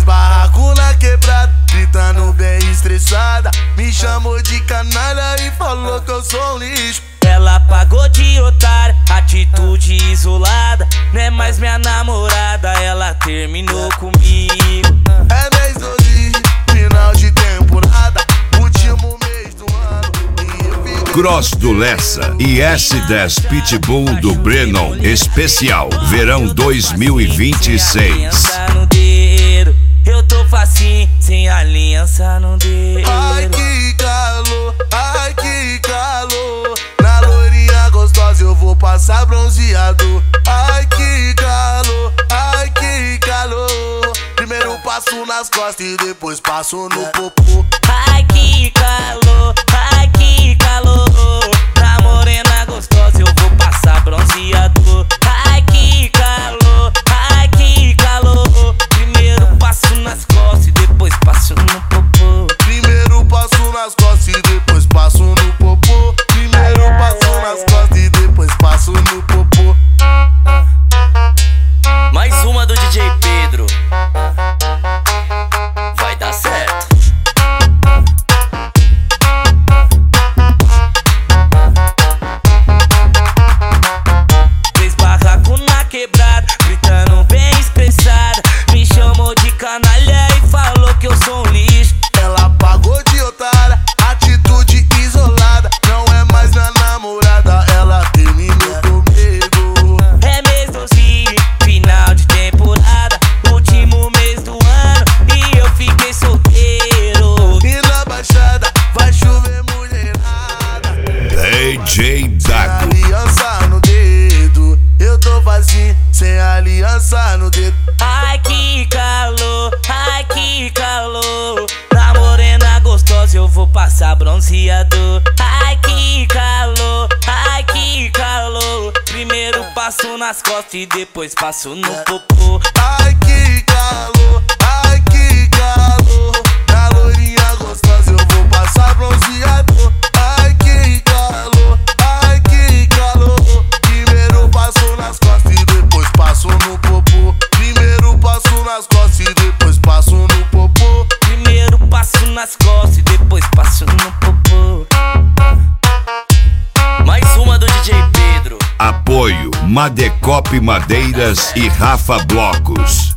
barracos na quebrada, gritando bem estressada. Me chamou de canalha e falou que eu sou um lixo. Ela pagou de otária, atitude isolada. Não é mais minha namorada, ela terminou comigo. É mês 12, final de temporada, último mês do ano. Cross do Lessa e S10 Pitbull do Brennon Especial Verão 2026. Eu tô facinho, sem aliança no dedo. Ai que calor, ai que calor. Na loirinha gostosa eu vou passar bronzeado. Ai que calor, ai que calor. Primeiro passo nas costas e depois passo no popô. Ai que calor, ai que calor. Na morena gostosa eu vou passar bronzeado. Ai que calor, ai que calor. Primeiro passo nas costas e depois passo no popô. Primeiro passo nas costas e depois passo no popô. Primeiro passo nas costas e depois passo no popô. Mais uma do DJ Pedro. Vai dar certo. Fez barraco na quebrada, gritando bem expressada. Me chamou de canalha e falou que eu sou um lixo. Ela pagou de otária, atitude isolada. Não é mais minha namorada, ela terminou comigo. É mês 12, final de temporada, último mês do ano e eu fiquei solteiro. E na baixada vai chover mulherada. DJ Dago. Aliança no dedo, eu tô vazio, sem aliança no dedo. Ai que calor, ai que calor. Na morena gostosa eu vou passar bronzeado. Ai que calor, ai que calor. Primeiro passo nas costas e depois passo no popô. Ai que calor, ai que calor. Na loirinha gostosa eu vou passar bronzeado. Ai que calor, ai que calor. Primeiro passo nas costas e depois passo no popô. Primeiro passo nas costas e depois passo no popô. Primeiro passo nas costas e depois passo no popô. Mais uma do DJ Pedro. Apoio Madecop Madeiras e Rafa Blocos.